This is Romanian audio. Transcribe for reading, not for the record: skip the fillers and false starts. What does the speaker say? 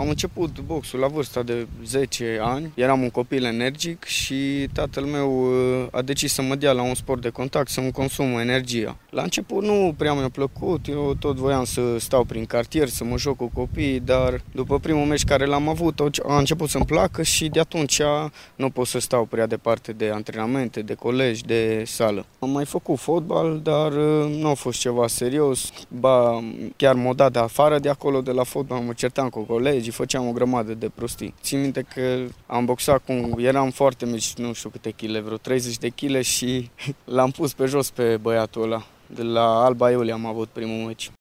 Am început boxul la vârsta de 10 ani, eram un copil energic și tatăl meu a decis să mă dea la un sport de contact, să-mi consum energia. La început nu prea mi-a plăcut, eu tot voiam să stau prin cartier, să mă joc cu copiii, dar după primul meci care l-am avut, a început să-mi placă și de atunci nu pot să stau prea departe de antrenamente, de colegi, de sală. Am mai făcut fotbal, dar nu a fost ceva serios, chiar m-au dat de afară de acolo, de la fotbal, mă certam cu colegii, făceam o grămadă de prostii. Țin minte că am boxat eram foarte mici, nu știu câte chile, vreo 30 de chile și l-am pus pe jos pe băiatul ăla. De la Alba Iulia am avut primul meci.